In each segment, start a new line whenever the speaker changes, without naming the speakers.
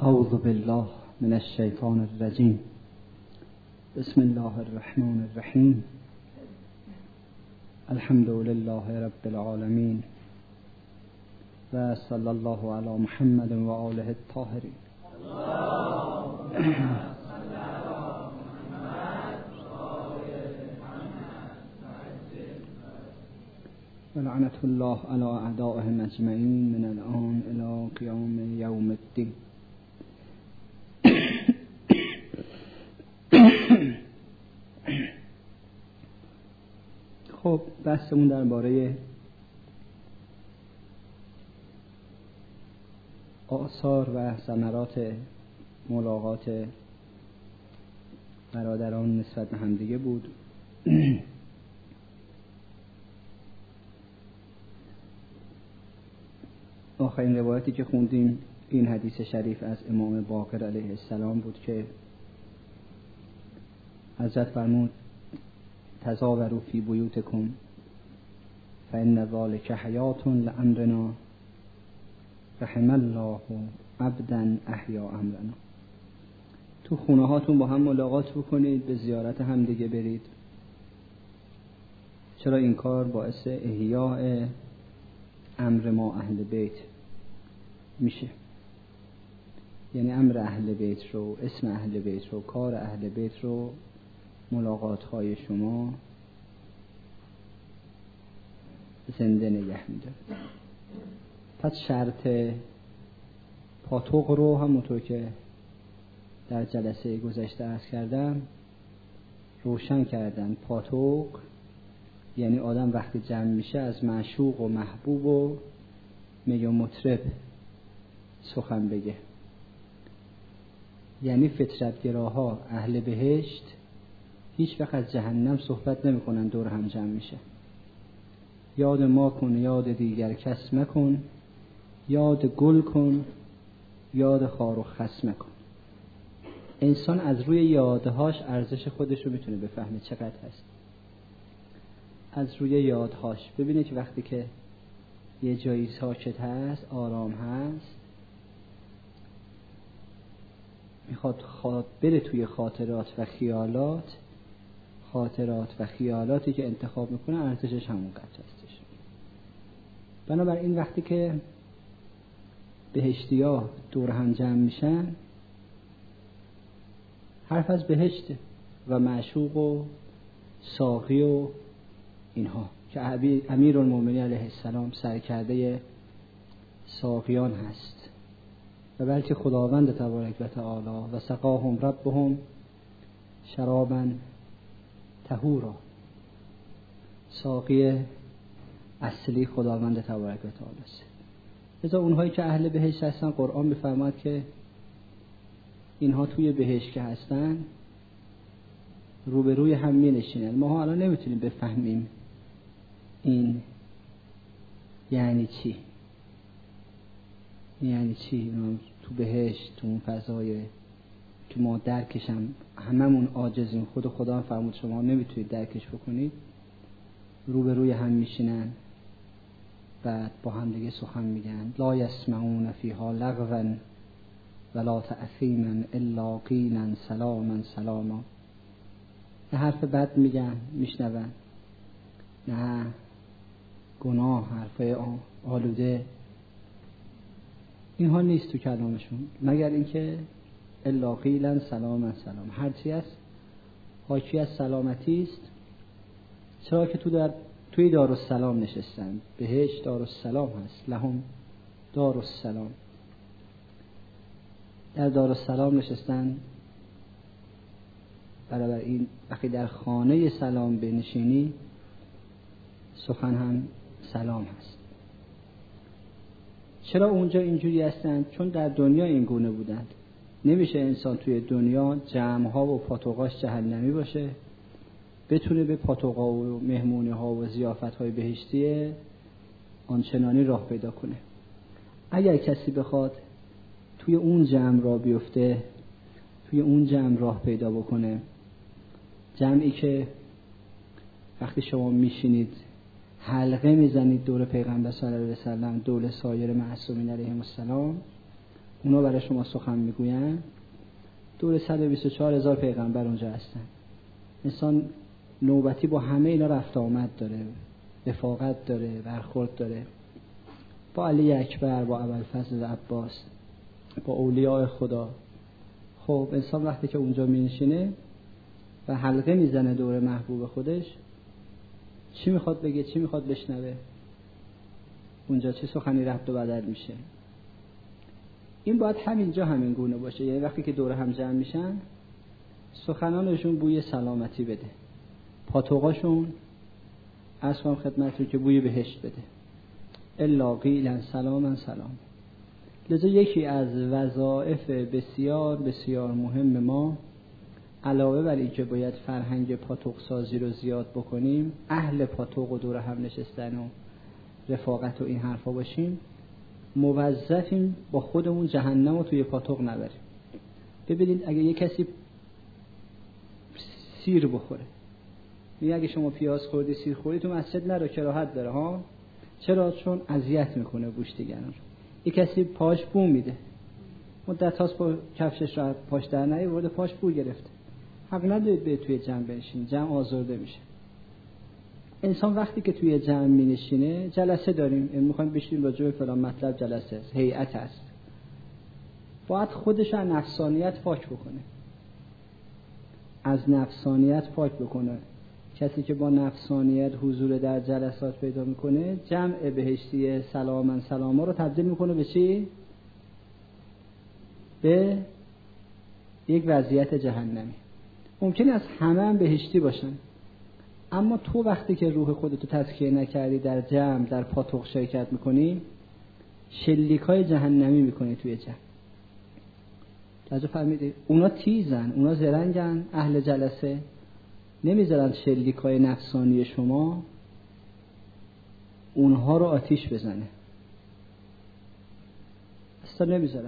اعوذ بالله من الشیطان الرجیم. بسم الله الرحمن الرحیم. الحمد لله رب العالمین و صلی الله علی محمد و آله الطاهرین. و لعنت الله علی اعدائهم اجمعین من الان الی قیام یوم الدین. خب بحثمون درباره آثار و ثمرات ملاقات برادران نسبت به همدیگه بود. آخرین روایتی که خوندیم این حدیث شریف از امام باقر علیه السلام بود که حضرت فرمود تزاوروا فی بیوتکم فإن ذلک حیات لأمرنا رحم الله عبدا احیا امرنا. تو خونه هاتون با هم ملاقات بکنید، به زیارت هم دیگه برید. چرا این کار باعث احیاء امر ما اهل بیت میشه، یعنی امر اهل بیت رو، اسم اهل بیت رو، کار اهل بیت رو ملاقات های شما زنده نگه می‌داره. پس شرط پاتوق رو همونطور که در جلسه گذشته عرض کردم روشن کردن. پاتوق یعنی آدم وقتی جمع میشه از معشوق و محبوب و میگه مطرب سخن بگه. یعنی فطرتگراها اهل بهشت هیچ وقت از جهنم صحبت نمی کنن، دور هم جمع میشه. یاد ما کن یاد دیگر کس مکن، یاد گل کن یاد خار و خس مکن. انسان از روی یادهاش ارزش خودش رو میتونه بفهمه چقدر هست. از روی یادهاش ببینه که وقتی که یه جایی ساکت هست، آرام هست، میخواد بره توی خاطرات و خیالاتی که انتخاب میکنه ارزشش همون قدر هستش. بنابراین وقتی که بهشتی‌ها دور هم جمع میشن حرف از بهشته و معشوق و ساقی و اینها که امیرالمومنین علیه السلام سرکرده ساقیان هست و بلکه خداوند تبارک و تعالی و سقاهم ربهم شرابا طهورا. ساقی اصلی خداوند تبارک و تعالی است. لذا اونهایی که اهل بهشت هستن قرآن می‌فرماد که اینها توی بهشت که هستن روبروی هم می‌نشینن. ما الان نمیتونیم بفهمیم این یعنی چی. تو بهشت، تو اون فضای که ما درکش هم هممون عاجزیم، خود خدا هم فرمود شما نمیتونید درکش بکنید. روبروی هم میشینن، بعد با هم دیگه سخن میگن. لا یسمعون فیها لغوا ولا تأثیما الا قیلا سلاما سلاما. نه حرف بد میگن میشنون، نه گناه، حرف آلوده، اینها نیست تو کلامشون، مگر اینکه الا قیلا سلاما سلام. هرچی است حاکی از سلامتی است. چرا که توی دارالسلام نشستن. بهشت دارالسلام هست، لهم دارالسلام. در دارالسلام نشستن. برابر این وقتی در خانه سلام بنشینی سخن هم سلام هست. چرا اونجا اینجوری هستند؟ چون در دنیا این گونه بودند. نمیشه انسان توی دنیا جمع‌ها و پاتوقاش جهنمی باشه بتونه به پاتوقا و مهمونی‌ها و ضیافت‌های بهشتی آنچنانی راه پیدا کنه. اگر کسی بخواد توی اون جمع راه بیفته، توی اون جمع راه پیدا بکنه، جمعی که وقتی شما میشینید حلقه میزنید دور پیغمبر صلی الله علیه و سلم، دور سایر معصومین علیهم السلام، اونا برای شما سخن میگوین، دور 124,000 پیغمبر اونجا هستن. انسان نوبتی با همه اینا رفت آمد داره، رفاقت داره، برخورد داره، با علی اکبر، با ابوالفضل و عباس، با اولیاء خدا. خب انسان وقتی که اونجا می‌نشینه و حلقه میزنه دور محبوب خودش، چی میخواد بگه، چی میخواد بشنوه؟ اونجا چه سخنی رد و بدل میشه؟ این باید همینجا همین گونه باشه. یعنی وقتی که دور هم جمع میشن، سخنانشون بوی سلامتی بده، پاتوقاشون اصلا خدمتتون که بوی بهشت بده. الا قیلا سلاما سلام. لذا یکی از وظایف بسیار بسیار مهم ما، علاوه بر این که باید فرهنگ پاتوق سازی رو زیاد بکنیم، اهل پاتوق و دور هم نشستن و رفاقت و این حرفا باشیم، موظفیم با خودمون جهنم رو توی پاتوق نبریم. ببینید اگه یه کسی سیر بخوره، میگه اگه شما پیاز خوردی، سیر خوردی، تو مسجد نرو، کراهت داره ها. چرا؟ چون اذیت میکنه گوشت دیگران رو. یه کسی پاش بو میده، مدت هاست با کفشش رو پاش در نیاورده، پاش بو گرفته، حق ندارید به توی جمع بنشین، جمع آزرده میشه. انسان وقتی که توی جمع می نشینه، جلسه داریم، میخوایم بشینیم راجع به فلان مطلب، جلسه است، هیئت است، باید خودش از نفسانیت پاک بکنه، از نفسانیت پاک بکنه. کسی که با نفسانیت حضور در جلسات پیدا میکنه، جمع بهشتی سلاما سلاما رو تبدیل میکنه به چی؟ به یک وضعیت جهنمی. ممکنه از همه هم بهشتی باشن، اما تو وقتی که روح خودتو تزکیه نکردی، در جمع در پاتوق شرکت میکنی، شلیکای جهنمی میکنی توی جمع. توجه فرمودید؟ اونا تیزن، اونا زرنگن، اهل جلسه نمیذارن شلیکای نفسانی شما اونها رو آتیش بزنه، اصلا نمیذارن.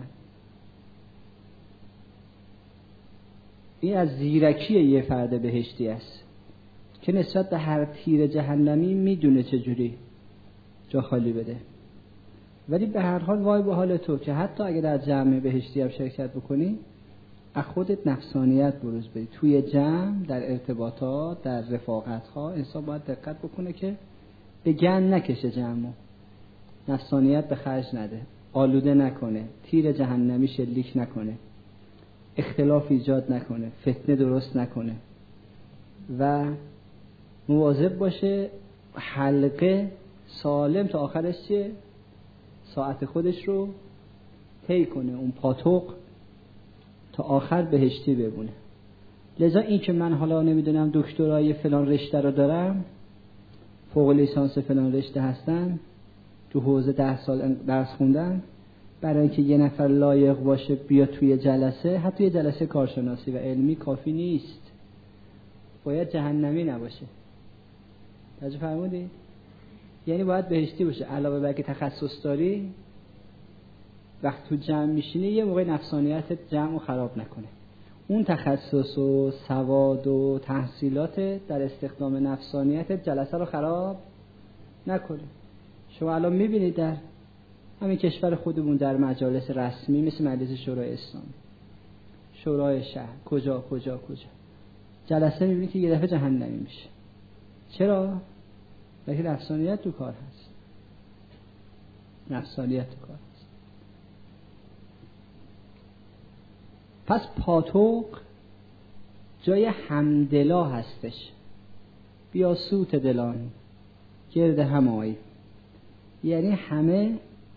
این از زیرکی یه فرد بهشتی است که نسبت به هر تیر جهنمی میدونه چجوری جا خالی بده. ولی به هر حال وای به حال تو که حتی اگه در جمع بهشتی هم شرکت بکنی، از خودت نفسانیت بروز بدی. توی جمع، در ارتباطات، در رفاقت ها، انسان باید دقت بکنه که به گند نکشه جمعو، نفسانیت به خرج نده، آلوده نکنه، تیر جهنمی شلیک نکنه، اختلاف ایجاد نکنه، فتنه درست نکنه و مواظب باشه حلقه سالم تا آخرش چیه؟ ساعت خودش رو طی کنه، اون پاتوق تا آخر بهشتی بمونه. لذا این که من حالا نمیدونم دکترای فلان رشته رو دارم، فوق لیسانس فلان رشته هستم، تو حوزه 10 سال درس خوندن، برای اینکه یه نفر لایق باشه بیا توی جلسه، حتی یه جلسه کارشناسی و علمی کافی نیست، باید جهنمی نباشه. توجه فرمودید؟ یعنی باید بهشتی باشه. علاوه بر که تخصص داری، وقت تو جمع میشینی یه موقع نفسانیت جمع رو خراب نکنه. اون تخصص و سواد و تحصیلات در استخدام نفسانیت جلسه رو خراب نکنه. شما الان میبینید در همین کشور خودمون در مجالس رسمی مثل مجلس شورای اسلامی، شورای شهر، کجا جلسه میبینید که یه دفعه جهنمی میشه. چرا؟ بلکه نفسانیت تو کار هست، نفسانیت تو کار هست. پس پاتوق جای همدلا هستش. بیا سوت دلان گرد همایی، یعنی همه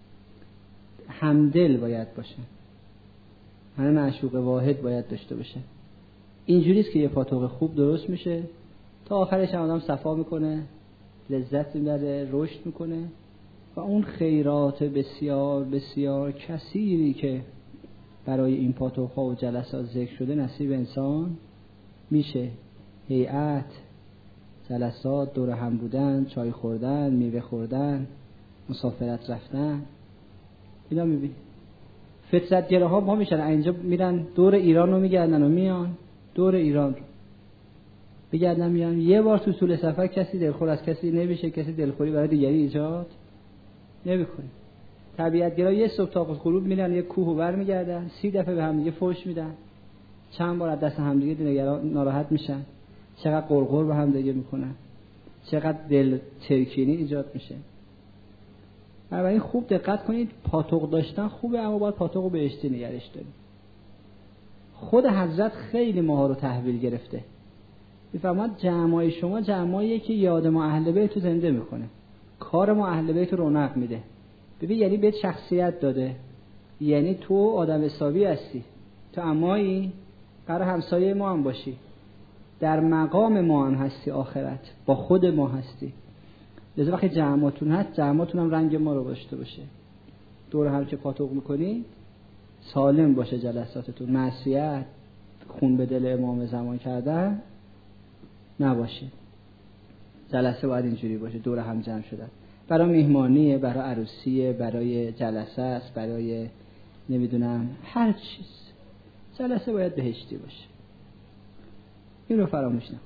همدل باید باشه، همه معشوق واحد باید داشته باشه. اینجوریست که یه پاتوق خوب درست میشه، تا آخرش هم آدم صفا میکنه، لذت میبره، رشد میکنه و اون خیرات بسیار بسیار کثیری که برای این پاتوق‌ها و جلسات ذکر شده نصیب انسان میشه. هیئت، جلسات، دور هم بودن، چای خوردن، میوه خوردن، مسافرت رفتن، اینا میبینی. فطرتگره ها ما میشن اینجا میرن دور ایران رو میگردن و میان دور ایران رو بگردن میان. یه بار تو طول سفر کسی دلخور از کسی نمیشه، کسی دلخوری برای دیگری ایجاد نمیکنه. طبیعت‌گرا یه صبح تا غروب میرن یه کوهو برمیگردن، 30 دفعه به هم دیگه فحش میدن، چند بار از دست هم دیگه ناراحت میشن، چقدر قرقر به هم دیگه میکنن، چقدر دل ترکینی ایجاد میشه. بنابراین خوب دقت کنید، پاتوق داشتن خوبه، اما باید پاتوقو بهشتی نگرش داریم. خود حضرت خیلی ماها رو تحویل گرفته. میفرماد جمعای شما جمعاییه که یاد ما اهل بیت رو زنده میکنه، کار ما اهل بیت رو رونق میده. ببین یعنی بهت شخصیت داده، یعنی تو آدم حسابی هستی، تو امایی قرار همسایه ما هم باشی، در مقام ما هم هستی، آخرت با خود ما هستی. لذا وقتی جمعاتون هست، جمعاتون هم رنگ ما رو داشته باشه. دور هم که پاتوق میکنی سالم باشه جلساتتون، معصیت، خون به دل امام زمان کردن نباشه. جلسه باید اینجوری باشه، دور هم جمع شدن، برای مهمانیه، برای عروسیه، برای جلسه است، برای نمیدونم هر چیز. جلسه باید بهشتی باشه، این رو فراموش نکن.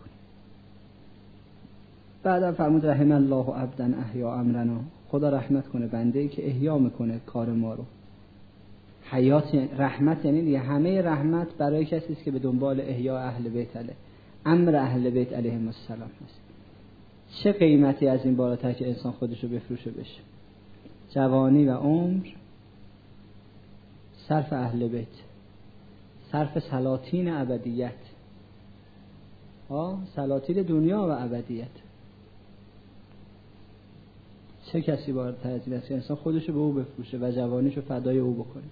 بعدم فرمود رحم الله عبدا احیا امرنا، خدا رحمت کنه بنده‌ای که احیا میکنه کار ما رو. حیات رحمت یعنی دیگه همه رحمت برای کسی است که به دنبال احیا اهل بیت علیه، امر اهل بیت علیهم السلام هست. چه قیمتی از این بالاتر که انسان خودشو بفروشه بشه؟ جوانی و عمر صرف اهل بیت، صرف سلاطین ابدیت، سلاطین دنیا و ابدیت. چه کسی بالاتر از این است که انسان خودشو به او بفروشه و جوانیشو فدای او بکنه؟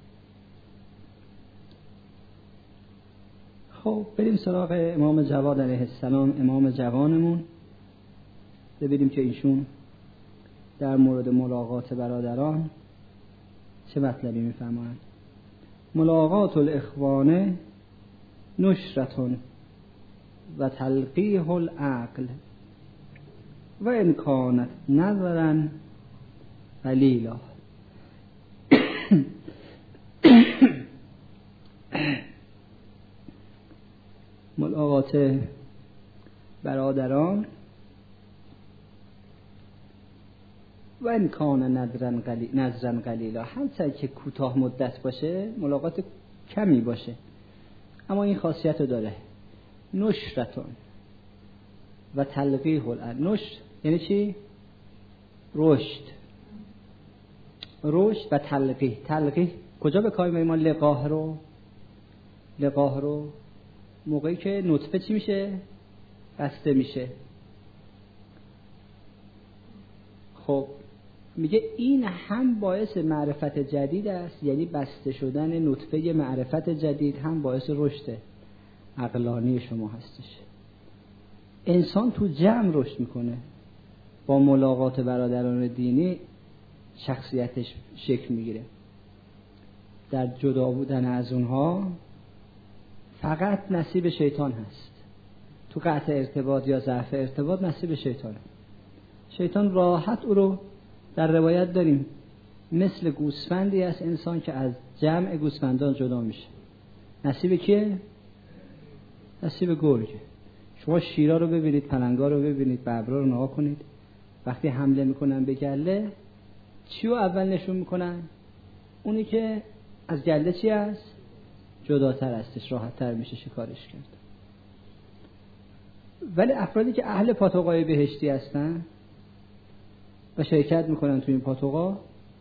خب بریم سراغ امام جواد علیه السلام، امام جوانمون. ببینیم که ایشون در مورد ملاقات برادران چه مطلبی میفرمایند. ملاقات الاخوان نشرتون و تلقیح العقل و ان کانت نظرا قلیلا. ملاقات برادران و ان کان نظرا قلیلا، هرچند که کوتاه مدت باشه، ملاقات کمی باشه، اما این خاصیت رو داره. نشرتون و تلقیح العقل. نشر یعنی چی؟ رشد و تلقیح. تلقیح کجا به کار می‌بریم ما؟ لقاح رو موقعی که نطفه چی میشه؟ بسته میشه. خب میگه این هم باعث معرفت جدید است، یعنی بسته شدن نطفه معرفت جدید هم باعث رشد عقلانی شما هستش. انسان تو جمع رشد میکنه، با ملاقات برادران دینی شخصیتش شکل میگیره. در جدا بودن از اونها فقط نصیب شیطان هست. تو قطع ارتباط یا ضعف ارتباط نصیب شیطانه. شیطان راحت او رو در روایت داریم مثل گوسفندی است انسان که از جمع گوسفندان جدا میشه. نصیب کیه؟ نصیب گرگه. شما شیرا رو ببینید، پلنگا رو ببینید، ببرا رو نگاه کنید، وقتی حمله میکنن به گله چی رو اول نشون میکنن؟ اونی که از گله چی است؟ جداتر هستش، راحت تر میشه شکارش کرد. ولی افرادی که اهل پاتوقای بهشتی هستن و شرکت میکنن تو این پاتوقا،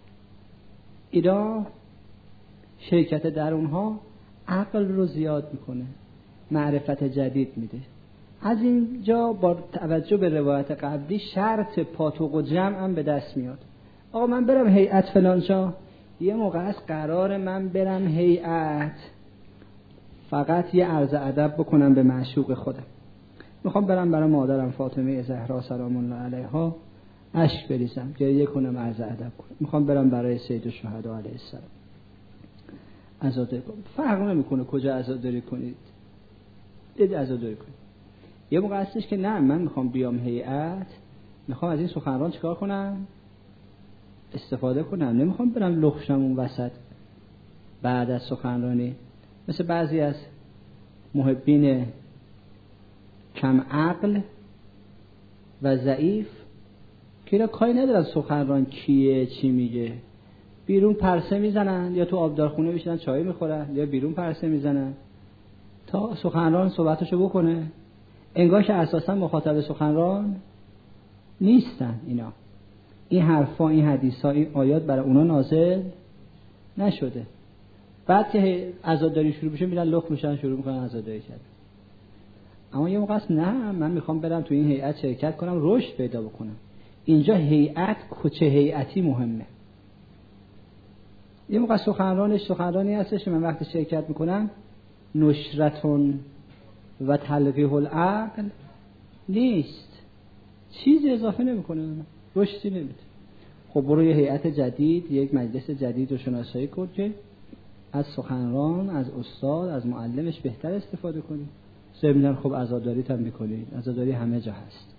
اینا شرکت در اونها عقل رو زیاد میکنه، معرفت جدید میده. از اینجا با توجه به روایت قبلی شرط پاتوق و جمع هم به دست میاد. آقا من برم هیئت فلانجا، یه موقع است قرار من برم هیئت فقط یه عرض ادب بکنم به معشوق خودم. میخوام برم برای مادرم فاطمه زهرا سلام الله علیها اشک بریزم، گریه کنم، عرض ادب کنم. میخوام برم برای سید الشهدا علیه السلام عزاداری کنم. فرق نمیکنه کجا عزاداری کنید، دید عزاداری کنید. یه موقع هستش که نه، من میخوام بیام هیئت، میخوام از این سخنران چیکار کنم؟ استفاده کنم. نمیخوام برم لخشم اون وسط بعد از سخنرانی، مثل بعضی از محبین کم عقل و ضعیف که اینا کاری ندارن سخنران کیه چی میگه، بیرون پرسه میزنن یا تو آبدارخونه میشینن چای میخورن یا بیرون پرسه میزنن تا سخنران صحبتشو بکنه. انگار که اساسا مخاطب سخنران نیستن اینا. این حرفا، این حدیثا، این آیات برای اونا نازل نشده. بعد که عزاداری شروع بشه میرن لخ میشن شروع میکنن عزاداری کردن. اما یه موقع است نه، من میخوام برم تو این هیئت شرکت کنم، رشد پیدا بکنم. اینجا هیئت چه هیئتی مهمه. یه موقع سخنرانی هستش که من وقتی شرکت میکنم نشرتون و تلقیح العقل نیست، چیزی اضافه نمیکنه، رشدی نمیده. خب برو یه هیئت جدید، یک مجلس جدید رو شناسایی کن که از سخنران، از استاد، از معلمش بهتر استفاده کنی. ضمناً خب عزاداری هم میکنید، عزاداری همه جا هست.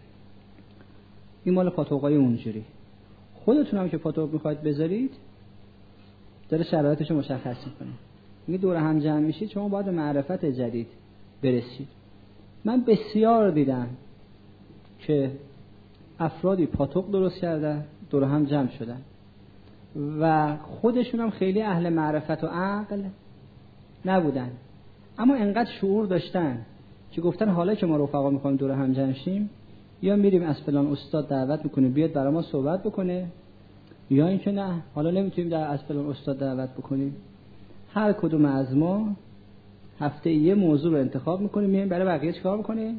این مال پاتوقای اونجوری. خودتون هم که پاتوق میخواید بذارید داره شرایطش رو مشخص میکنه. میگه دور هم جمع میشید شما باید به معرفت جدید برسید. من بسیار دیدم که افرادی پاتوق درست کردن، دور هم جمع شدن و خودشون هم خیلی اهل معرفت و عقل نبودن، اما انقدر شعور داشتن که گفتن حالا که ما رفقا میخوایم دور هم جمع شیم یا میریم از فلان استاد دعوت میکنیم بیاد برای ما صحبت بکنه، یا اینکه نه حالا نمیتونیم از فلان استاد دعوت بکنیم. هر کدوم از ما هفته یه موضوع رو انتخاب میکنیم، میایم برای بقیه چیکار میکنیم؟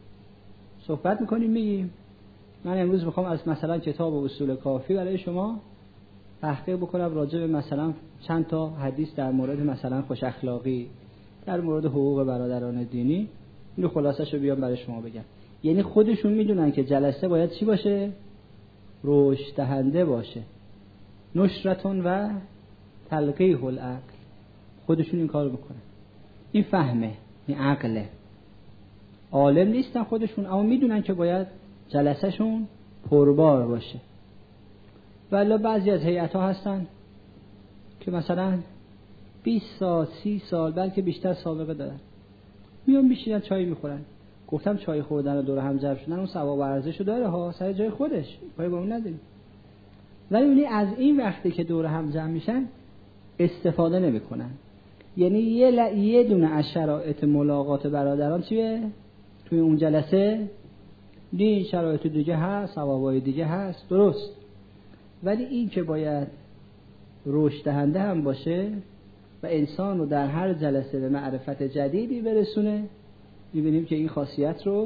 صحبت میکنیم. میگیم من امروز میخوام از مثلا کتاب اصول کافی برای شما تحقیق بکنم راجع به مثلا چند تا حدیث در مورد مثلا خوش اخلاقی، در مورد حقوق برادران دینی، اینو خلاصه‌شو بیام برای شما بگم. یعنی خودشون میدونن که جلسه باید چی باشه؟ رشد دهنده باشه. نشرتون و تلقیح العقل. خودشون این کارو میکنن. این فهمه، این عقله. عالم نیستن خودشون، اما میدونن که باید جلسهشون پربار باشه. ولی بعضی از هیئت‌ها هستن که مثلا 20 سال 30 سال بلکه بیشتر سابقه دارن، میان میشینن چای میخورن. گفتم چای خوردن و دور هم جمع شدن اون ثواب و ارزشو داره ها، سر جای خودش، پای با اون نداریم. ولی اونی از این وقتی که دور هم جمع میشن استفاده نمیکنن. یعنی یه دونه از شرایط ملاقات برادران چیه؟ توی اون جلسه این شرایط دیگه هست، ثوابای دیگه هست، درست. ولی این که باید رشد دهنده هم باشه و انسان رو در هر جلسه به معرفت جدیدی برسونه، می‌بینیم که این خاصیت رو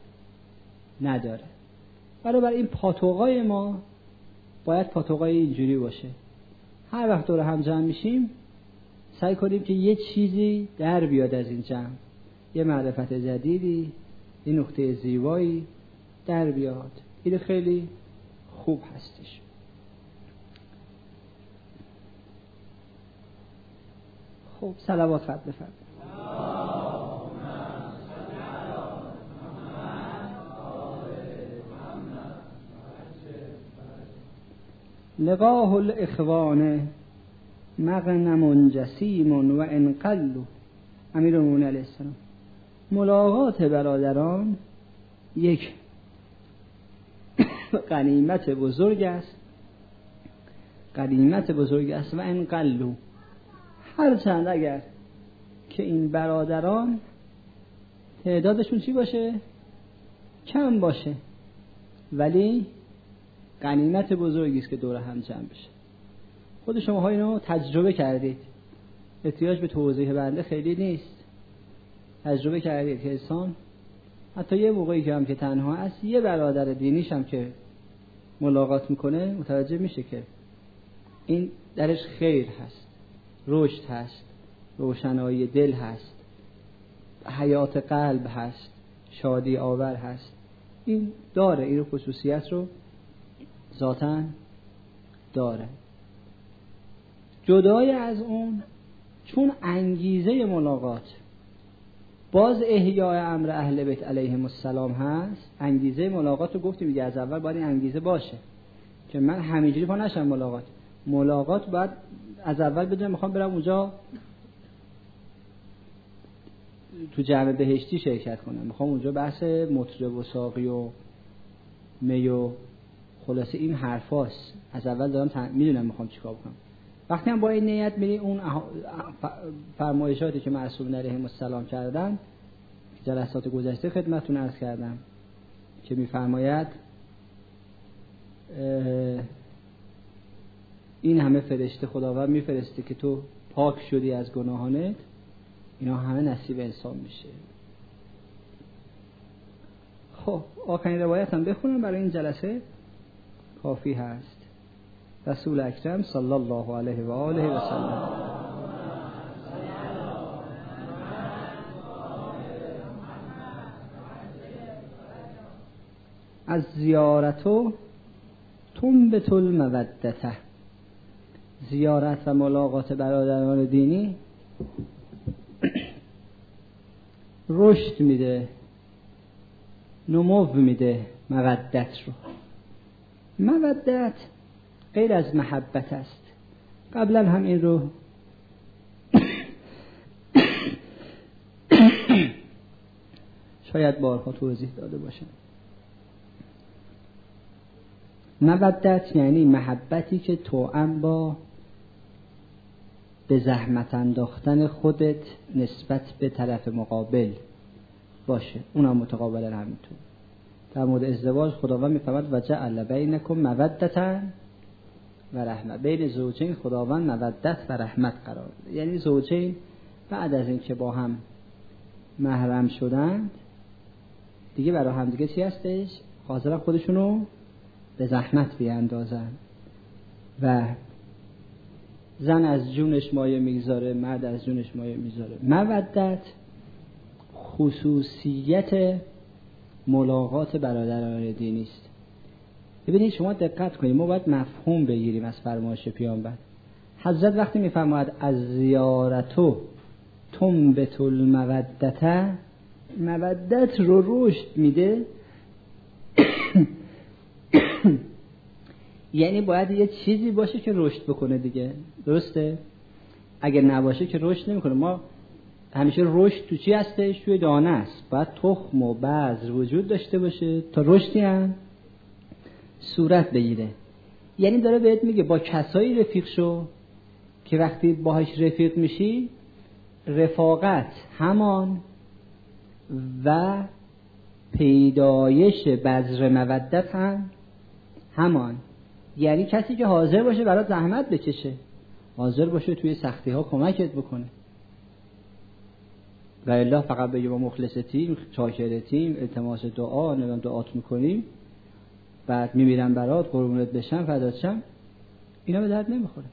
نداره. برای این پاتوقای ما باید پاتوقای اینجوری باشه. هر وقت دور هم جمع میشیم سعی کنیم که یه چیزی در بیاد از این جمع، یه معرفت جدیدی، یه نقطه زیبایی در بیاد. این خیلی خوب هستش. خب صلوات خط بفرمایید. لقاه الاخوان مغنم جسیم و انقلوا. امیرالمومنین علیه السلام، ملاقات برادران یک غنیمت بزرگ است، غنیمت بزرگ است. و انقلوا، هرچند اگر که این برادران تعدادشون چی باشه؟ کم باشه، ولی غنیمت بزرگی است که دور هم جمع بشه. خود شماها اینو تجربه کردید، احتیاج به توضیح بنده خیلی نیست. تجربه کردید که انسان حتی یه موقعی که هم که تنها است، یه برادر دینیش هم که ملاقات میکنه متوجه میشه که این درش خیر هست، رشد هست، روشنایی دل هست، حیات قلب هست، شادی آور هست. این داره، این خصوصیت رو ذاتاً داره. جدای از اون، چون انگیزه ملاقات باز احیاء امر اهل بیت علیهم السلام هست، انگیزه ملاقات رو گفتیم دیگه، از اول باید این انگیزه باشه که من همینجوری پا نشم ملاقات باید از اول بدونم میخوام برم اونجا تو جمع بهشتی شرکت کنم، میخوام اونجا بحث مطرب و ساقی و می و خلاصه این حرفاست. از اول دارم میدونم میخوام چیکار کنم. وقتی هم با این نیت میری اون فرمایشاتی که معصومین علیهم السلام کردن، جلسات گذشته خدمتتون عرض کردم که میفرماید این همه فرشته خداوند میفرسته که تو پاک شدی از گناهانت، اینا همه نصیب انسان میشه. خب آخرین روایت هم بخونم برای این جلسه کافی هست. رسول اکرم صلی الله علیه و آله و سلم از زیارتو تنبت المودته، زیارت و ملاقات برادران دینی رشد میده، نمو میده مودت رو. مودت غیر از محبت است. قبلا هم این رو شاید بارها توضیح داده باشم. مودت یعنی محبتی که توأم با به زحمت انداختن خودت نسبت به طرف مقابل باشه، اونم متقابلا همینطور. در مورد ازدواج خداوند میفرماید و جعل بینکم مودة و رحمت، بین زوجین خداوند مودت و رحمت قرار بده. یعنی زوجین بعد از اینکه با هم محرم شدند دیگه برای هم دیگه چی هستش؟ حاضرن خودشونو به زحمت بیاندازن و زن از جونش مایه میگذاره، مرد از جونش مایه میذاره. مودت خصوصیت ملاقات برادران دینی است. ببینید شما دقت کنید، ما باید مفهوم بگیریم از فرمایش پیامبر. حضرت وقتی میفرماید از زیارتو تنبت المودته، مودت رو رشد میده یعنی باید یه چیزی باشه که رشد بکنه دیگه، درسته؟ اگر نباشه که رشد نمیکنه. ما همیشه رشد تو چی هستش؟ توی دانه است. باید تخم و بذر وجود داشته باشه تا رشدی هم صورت بگیره. یعنی داره بهت میگه با کسایی رفیق شو که وقتی باهاش رفیق میشی رفاقت همان و پیدایش بذر مودت هم همان. یعنی کسی که حاضر باشه برات زحمت بکشه، حاضر باشه توی سختی ها کمکت بکنه. و الا فقط بگه ما مخلصتیم، شاکرتیم، التماس دعا، نمیدونم دعات میکنیم، بعد میمیرم برات، قربونت بشم، فدات شم، اینا به درد نمیخوره.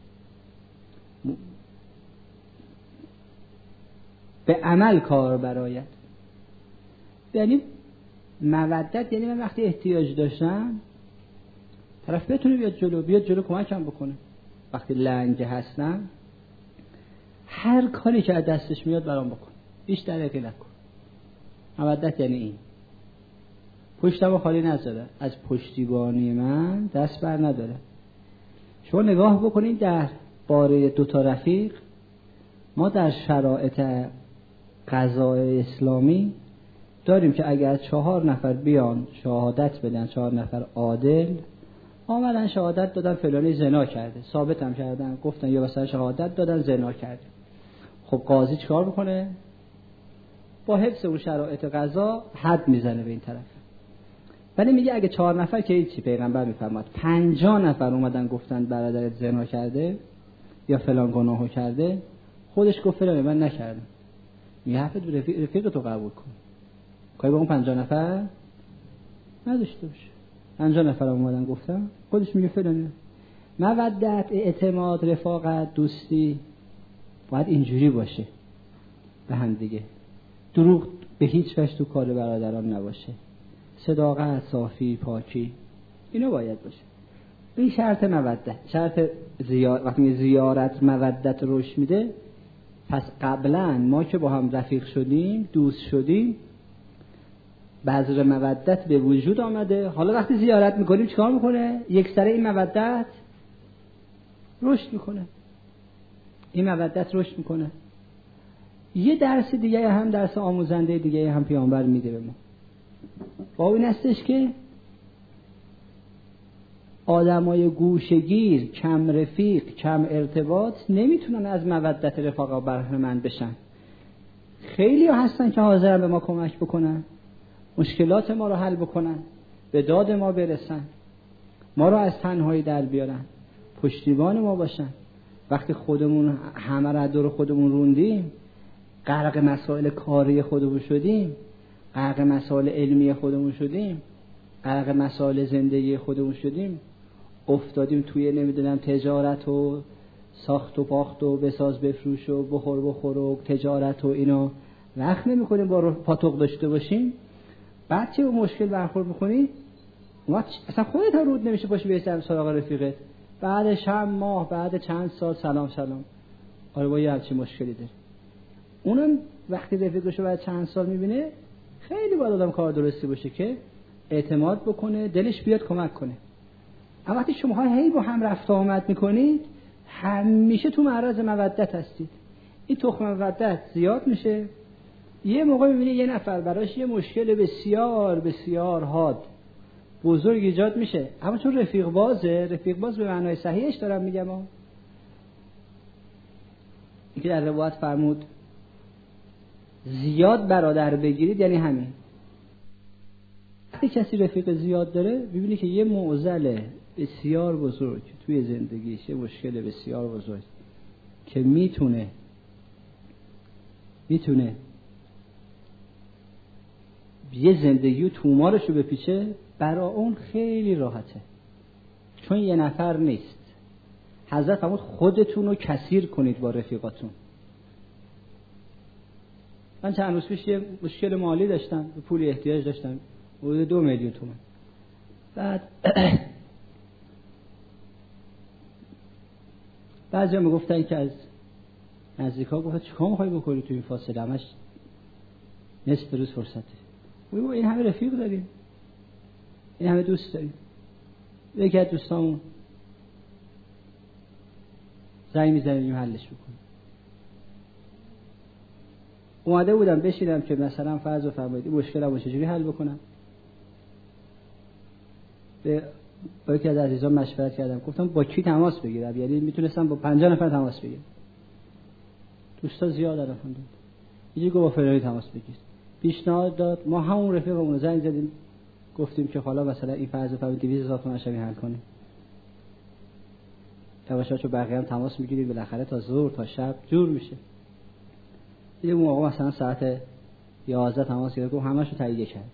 به عمل کار برایت. یعنی مودت یعنی من وقتی احتیاج داشتم طرف بتونه بیاد جلو کمکم بکنه. وقتی لنگ هستم هر کاری که از دستش میاد برام بکن، هیچ دریغی نکن. مودت یعنی این. پشتمو خالی نذاره، از پشتیبانی من دست بر نداره. شما نگاه بکنید در باره دوتا رفیق، ما در شرایط قضای اسلامی داریم که اگر 4 نفر بیان شهادت بدن، 4 نفر عادل آمدن شهادت دادن فلانی زنا کرده، ثابت هم کردن، گفتن یا مثلا شهادت دادن زنا کرده. خب قاضی چیکار بکنه؟ با حفظ اون شرایط قضا حد میزنه به این طرف. ولی میگه اگه 4 نفر که هیچی، پیغمبر میفرماد 50 نفر اومدن گفتن برادرت زنا کرده یا فلان گناهو کرده، خودش گفت فلان من نکردم، میگه حرفت رفیق تو قبول کن، کاری با اون 50 نفر نداشته باشه. 50 نفر اومدن گفتن، خودش میگه فلان. مودت، اعتماد، رفاقت، دوستی باید اینجوری باشه به هم دیگه. دروغ به هیچ وجه تو کار برادران نباشه. صداقت، صافی، پاکی، اینو باید باشه. این شرط مودت. شرط وقتی زیارت مودت روش میده. پس قبلا ما که با هم رفیق شدیم، دوست شدیم، بذر مودت به وجود آمده. حالا وقتی زیارت میکنیم چیکار میکنه؟ یک سره این مودت رشد میکنه. این مودت رشد میکنه. یه درس دیگه هم، درس آموزنده دیگه هم پیامبر میده به ما. با این هستش که آدمای گوشه‌گیر، کم رفیق، کم ارتباط نمیتونن از مودت رفاقت بهره مند بشن. خیلی ها هستن که حاضرن به ما کمک بکنن، مشکلات ما رو حل بکنن، به داد ما برسن، ما رو از تنهایی در بیارن، پشتیبان ما باشن. وقتی خودمون همه را دور خودمون روندیم، غرق مسائل کاری خودمون شدیم، غرق مسائل علمی خودمون شدیم، غرق مسائل زندگی خودمون شدیم، افتادیم توی نمیدونم تجارت و ساخت و باخت و بساز بفروش و بخور و تجارت و اینا، وقت نمی‌کنیم با پاتوق داشته باشیم. بعد چه مشکل برخورد می‌کنی؟ اصلا خودت هم رود نمیشه باشی به سراغ رفیقت، بعد چند ماه، بعد چند سال سلام آره با یه همچین مشکلی داره. اونم وقتی رفیقشو بعد چند سال میبینه، خیلی باید آدم کار درستی باشه که اعتماد بکنه، دلش بیاد کمک کنه. اما وقتی شما هی با هم رفت آمد میکنید، همیشه تو معرض مودت هستید. این تخم مودت زیاد میشه. یه موقع میبینی یه نفر براش یه مشکل بسیار بسیار حاد بزرگ ایجاد میشه، اما چون رفیق باز به معنای صحیحش دارم میگم، اینکه در روایت فرمود زیاد برادر بگیرید، یعنی همین. وقتی کسی رفیق زیاد داره، ببینی که یه معضل بسیار بزرگ توی زندگیش، یه مشکل بسیار بزرگ که میتونه یه زندگی و تومارشو بپیچه، برای اون خیلی راحته، چون یه نفر نیست. حضرت فرمود خودتون رو کثیر کنید با رفیقاتون. من چند روز پیش یه مشکل مالی داشتم، به پولی احتیاج داشتم، حدود 2 میلیون تومان. بعد بعضیا میگفتن که از نزدیکا گفتن چیکار می‌خوای بکنی تو این فاصله، همش نصف روز فرصته. میگم این همه رفیق داریم، این همه دوست داریم. یکی از دوستامون زنگ می‌زنیم حلش بکنیم. اومده بودم بشینم که مثلا فرض و فرمایید مشکلمو چجوری حل بکنم. با یکی از عزیزان مشورت کردم، گفتم با کی تماس بگیرم، یعنی میتونستم با 50 نفر تماس بگیرم. دوستا زیاد دارن. یکی گفت با فلانی تماس بگیر. پیشنهاد داد، ما همون رفیقمون رو زنگ زدیم، گفتیم که حالا مثلا این فرض و فرمایید 200,000 تومان شبیه حل کنیم. یواشاش بقیه هم تماس میگیریم، بالاخره تا ظهر تا شب جور میشه. یه موقع مثلا ساعت 11 تماس گرفت، همه‌شو تایید کرد.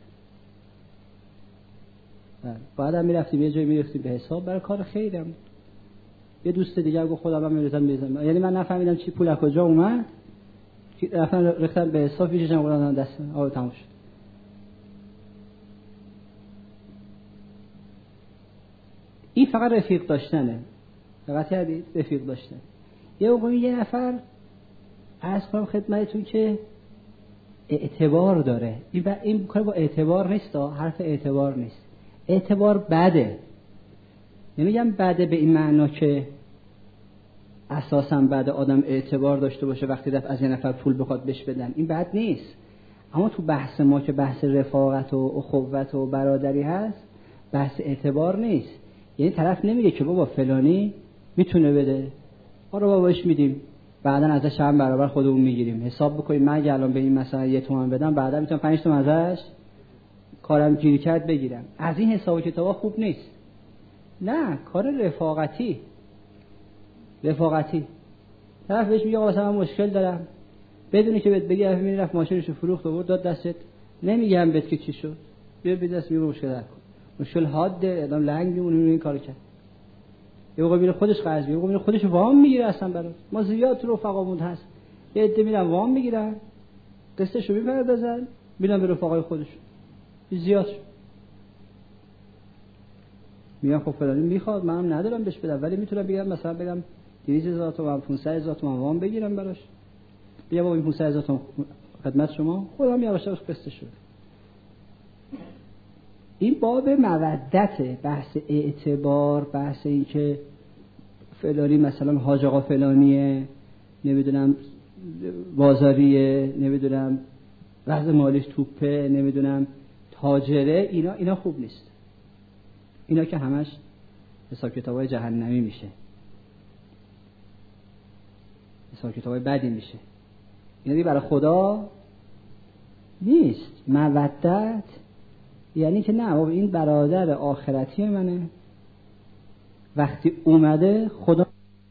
بعدم میرفتیم یه جایی میرفتیم به حساب برای کار خیرم. یه دوست دیگه گفت خدا من میرزم، یعنی من نفهمیدم چی پول از کجا اومد، رفتم به حساب پیششم بردم دست آب تموم شد. این فقط رفیق داشتنه، فقط رفیق داشتن. یه نفر عرض کنم خدمتتون که اعتبار داره. این کار با اعتبار نیست، حرف اعتبار نیست. اعتبار بده، نمیگم بده به این معنا که اساساً بده آدم اعتبار داشته باشه وقتی رفت از یه نفر پول بخواد بهش بدن، این بد نیست. اما تو بحث ما که بحث رفاقت و اخوت و برادری هست، بحث اعتبار نیست. یعنی طرف نمیگه که بابا فلانی میتونه بده، ما رو باباش میدیم، بعداً ازش هم برابر خودمون میگیریم. حساب بکنیم من اگه الان به این مثلا 1 تومن بدم، بعدا میتونم 5 تومن ازش کارم گیر کرد بگیرم. از این حساب و کتابا خوب نیست. نه، کار رفاقتی. طرف بهش میگه مثلا من مشکل دارم، بدونی که بهت بگه میرفت ماشینشو فروخت و داد دستت، نمیگم بهت که چی شد، بیا به دست میگه مشکل داره، مشکل حاده، آدم لنگ میمونه این کارو کرد. یه موقع میره خودش قرض میگیره، میره خودش وام میگیره. اصلا برای ما زیاد تو رفقامون هست، یه عده میرن وام میگیرن، قسطشو میپردازن، میرن به رفقای خودشون. زیاد میگم خب فلانی میخواد، منم ندارم بهش بدم، ولی میتونم بگم مثلا بگم 200,000 تومان 500,000 تومان وام بگیرم براش، بیا با این 500,000 تومان خدمت شما، خودم یواش یواش قسط شد. این باب مودت، بحث اعتبار، بحث این که فلانی مثلا حاج آقا فلانیه، نمیدونم بازاریه، نمیدونم وضع مالیش توپه، نمیدونم تاجره، اینا خوب نیست. اینا که همش حساب کتابای جهنمی میشه، حساب کتابای بدی میشه. یعنی برای خدا نیست. مودت یعنی که نه بابا این برادر آخرتی منه، وقتی اومده خدا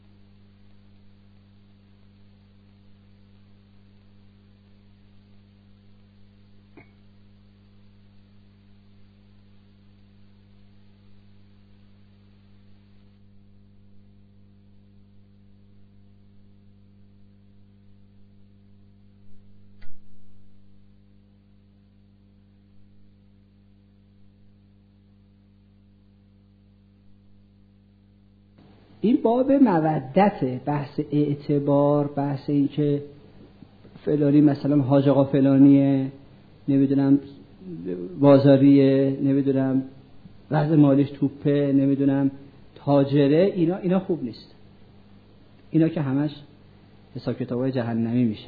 این باب مودته، بحث اعتبار، بحث این که فلانی مثلا حاج آقا فلانیه، نمیدونم بازاریه، نمیدونم وضع مالیش توپه، نمیدونم تاجره، اینا خوب نیست. اینا که همش حساب کتابای جهنمی میشه،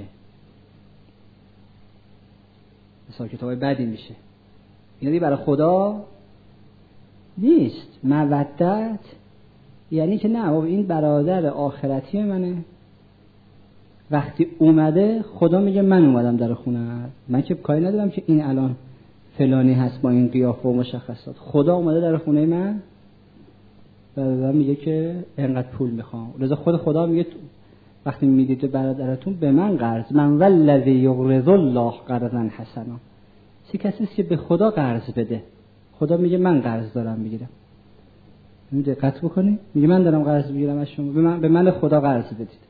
حساب کتابای بدی میشه. یعنی برای خدا نیست. مودت یعنی که نه بابا این برادر آخرتی منه، وقتی اومده خدا میگه من اومدم در خونه، من که کاری ندارم که این الان فلانی هست با این قیافه و مشخصات. خدا اومده در خونه من و میگه که اینقدر پول میخوام. لذا خود خدا میگه وقتی میدید برادرتون به من قرض، من والذی یقرض الله قرضا حسنا. چه کسی است که به خدا قرض بده؟ خدا میگه من قرض دارم میگیرم. دقت بکنید، میگه من دارم قرض میگیرم از شما، به من خدا قرض بدید.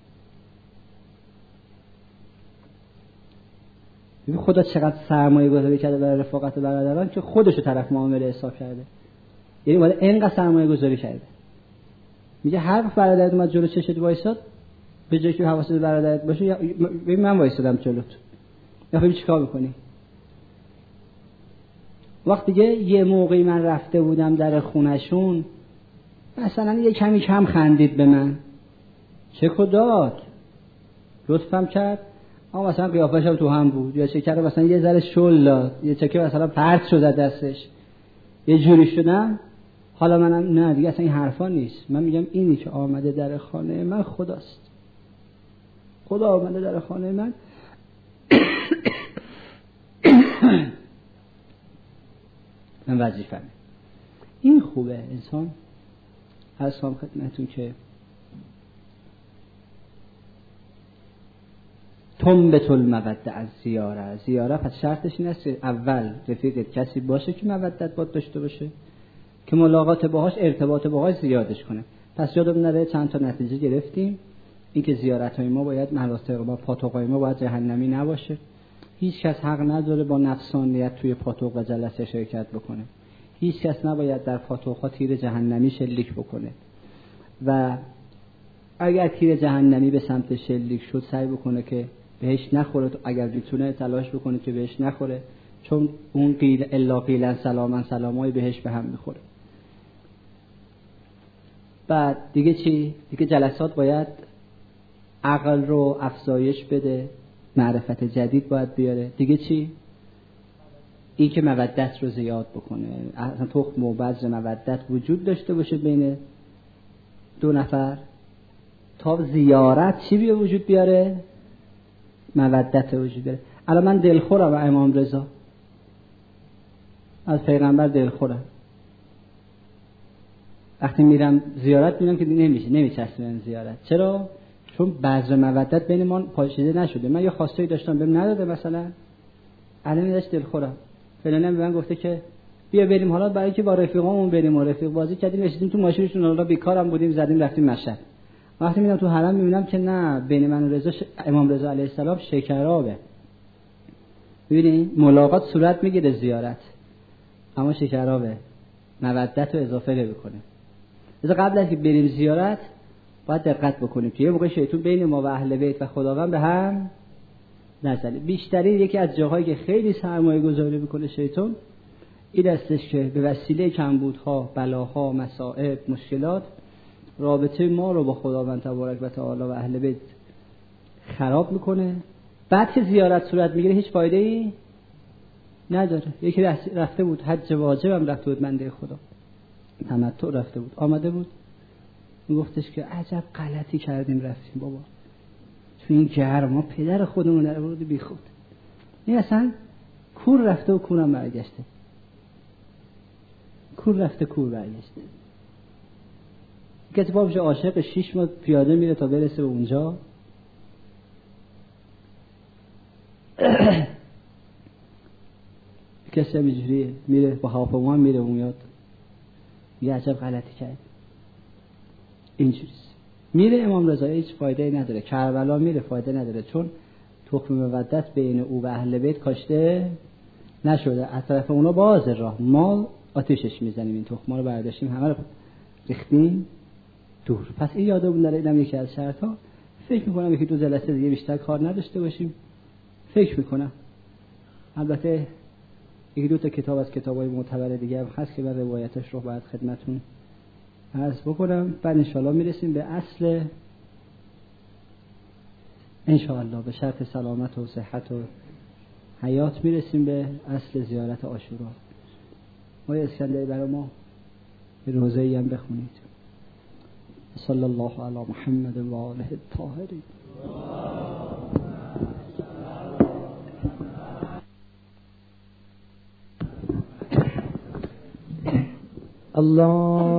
ببین خدا چقدر سرمایه گذاری کرده برای رفاقت برادران که خودشو طرف معامله حساب کرده. یعنی ولی اینقدر سرمایه گذاری کرده، میگه هر وقت برادرت اومد جلو چشت وایساد، به جای که حواست برادرت باشه ببین من وایسادم جلوت، یا ببین چیکار میکنی. وقتی یه موقعی من رفته بودم در خونشون، مثلا یه کمی کم خندید به من، چکو داد، لطفم کرد، اما مثلا قیافش هم تو هم بود، یا چه کرده مثلا یه ذره شل داد، یه چکه مثلا پرت شد از دستش، یه جوری شدم. حالا منم نه دیگه اصلا این حرفا نیست. من میگم اینی که آمده در خانه من خداست. خدا آمده در خانه من من وظیفه‌مه. این خوبه انسان. هستم خدمتتون که تنبت المودة از زیاره پس شرطش این است اول رفیقت کسی باشه که مودت باید داشته باشه، که ملاقات باهاش ارتباط باهاش زیادش کنه. پس یادمون نره چند تا نتیجه گرفتیم. اینکه زیارت‌های ما باید مراسم با پاتوقای ما باید جهنمی نباشه. هیچ کس حق نداره با نفسانیت توی پاتوق و جلسه شرکت بکنه. هیچ کس نباید در پاتوق‌ها تیر جهنمی شلیک بکنه. و اگر تیر جهنمی به سمت شلیک شد سعی بکنه که بهش نخوره، اگر میتونه تلاش بکنه که بهش نخوره، چون اون قیل الا قیلا سلاما سلامای بهش به هم میخوره. بعد دیگه چی؟ دیگه جلسات باید عقل رو افزایش بده، معرفت جدید باید بیاره. دیگه چی؟ این که مودت رو زیاد بکنه، اصلا تخم و بذر مودت وجود داشته باشه بین دو نفر، تا زیارت چی بیا وجود بیاره؟ مودت وجود بیاره. الان من دلخورم امام رضا، از پیغمبر دلخورم، وقتی میرم زیارت میبینم که نمیچسبه زیارت. چرا؟ چون بذر مودت بین ما پاشیده نشده. من یه خواسته‌ای داشتم بهم نداده، مثلا الان داشت دلخورم، فلانه به من گفته که بیا بریم، حالا برای که با رفیقامون بریم و رفیق بازی کردیم، نشستیم تو ماشینشون، حالا بیکارم بودیم زدیم رفتیم مشهد. وقتی میرم تو حرم میبینم که نه، بین من و رضا امام رضا علیه السلام شکرابه. ببینید ملاقات صورت میگیره زیارت، اما شکرابه، مودت رو اضافه نمیکنه. لذا قبل از که بریم زیارت باید دقت بکنیم که یه موقع شیطان بین ما و اهل بیت و خداوند به هم نزنه. بیشترین یکی از جاهایی که خیلی سرمایه گذاری میکنه شیطان این استش که به وسیله کمبودها، بلاها، مصائب، مشکلات رابطه ما رو با خداوند تبارک و تعالی و اهل بیت خراب میکنه. بعد که زیارت صورت میگیره هیچ فایده ای نداره. یکی رفته بود حج واجب هم رفته بود بنده خدا، تمتع رفته بود، آمده بود میگفتش که عجب غلطی کردیم رفتیم بابا تو این گرما پدر خودمون در ورود بی خود. این اصلا کور رفته و کورم برگشته، کور رفته کور برگشته. کسی بابش عاشق 6 ماه پیاده میره تا برسه به اونجا. کسی هم اینجوریه میره با هواپیما میره و میاد یه عجب غلطی کرد. اینجوریست. میره امام رضا هیچ فایده نداره، کربلا میره فایده نداره، چون تخم مودت بین او و اهل بیت کاشته نشده. از طرف اونا باز راه ما آتیشش میزنیم، این تخما رو برداشتیم همه رو ریختیم دور. پس این یادمون داره، اینم یکی از شرط‌ها. فکر میکنم یکی دو جلسه دیگه بیشتر کار نداشته باشیم، فکر میکنم. البته یکی دو تا کتاب از کتابای معتبر دیگه هم هست که من روایتش رو باید خدمتون عرض بکنم. بعد انشاءالله میرسیم به اصل، انشاءالله به شرط سلامت و صحت و حیات میرسیم به اصل زیارت عاشورا. آقای اسکندری برای ما روزه‌ای هم بخونید. صلی الله علی محمد و آله الطاهرین. الله